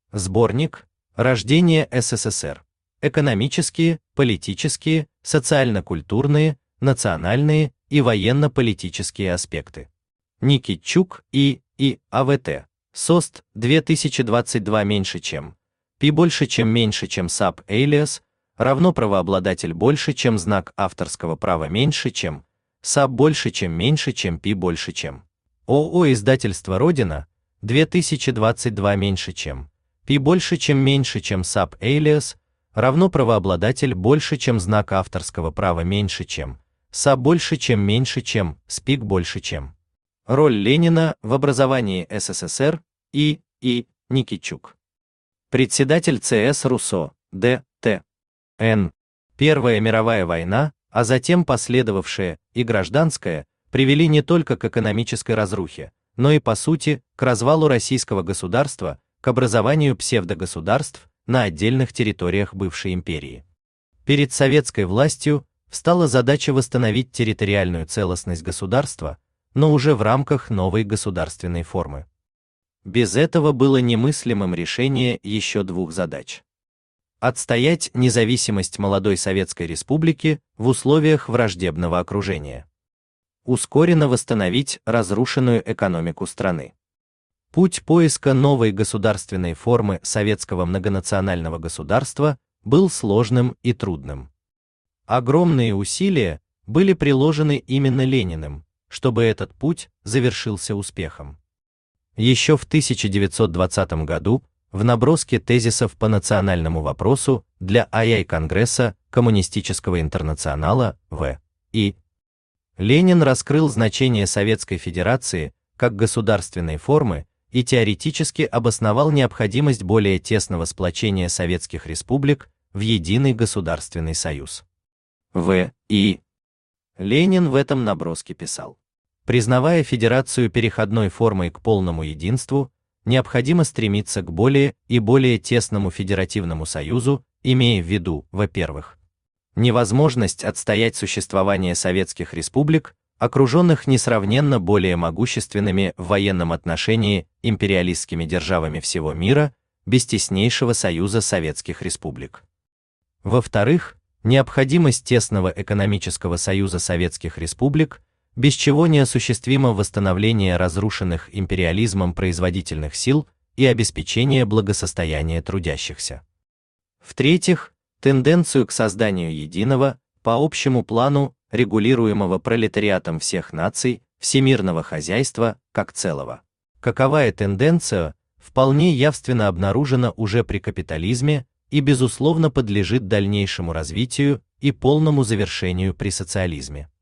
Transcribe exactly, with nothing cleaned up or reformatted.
Сборник «Рождение СССР. Экономические, политические, социально-культурные, национальные и военно-политические аспекты». Никитчук и И. АВТ. СОСТ, две тысячи двадцать два меньше чем. Пи больше чем меньше чем sub alias, равно правообладатель больше чем знак авторского права меньше чем, sub больше чем меньше чем пи больше чем. ООО издательство Родина, две тысячи двадцать два меньше чем. Пи больше чем меньше чем sub alias, равно правообладатель больше чем знак авторского права меньше чем, sub больше чем меньше чем, спик больше чем. Роль Ленина в образовании СССР и И. Никитчук. Председатель ЦС Руссо, Д. Т. Н. Первая мировая война, а затем последовавшая и гражданская, привели не только к экономической разрухе, но и по сути к развалу российского государства, к образованию псевдогосударств на отдельных территориях бывшей империи. Перед советской властью встала задача восстановить территориальную целостность государства, но уже в рамках новой государственной формы. Без этого было немыслимым решение еще двух задач. Отстоять независимость молодой Советской Республики в условиях враждебного окружения. Ускоренно восстановить разрушенную экономику страны. Путь поиска новой государственной формы советского многонационального государства был сложным и трудным. Огромные усилия были приложены именно Лениным, чтобы этот путь завершился успехом. Еще в тысяча девятьсот двадцатом году в наброске тезисов по национальному вопросу для ай ай Конгресса Коммунистического интернационала В. И. Ленин раскрыл значение Советской Федерации как государственной формы и теоретически обосновал необходимость более тесного сплочения советских республик в единый государственный союз. В. И. Ленин в этом наброске писал: признавая федерацию переходной формой к полному единству, необходимо стремиться к более и более тесному федеративному союзу, имея в виду, во-первых, невозможность отстоять существование советских республик, окруженных несравненно более могущественными в военном отношении империалистскими державами всего мира, без теснейшего союза советских республик. Во-вторых, необходимость тесного экономического союза советских республик, без чего неосуществимо восстановление разрушенных империализмом производительных сил и обеспечение благосостояния трудящихся. В-третьих, тенденцию к созданию единого, по общему плану, регулируемого пролетариатом всех наций, всемирного хозяйства, как целого. Каковая тенденция вполне явственно обнаружена уже при капитализме и, безусловно, подлежит дальнейшему развитию и полному завершению при социализме.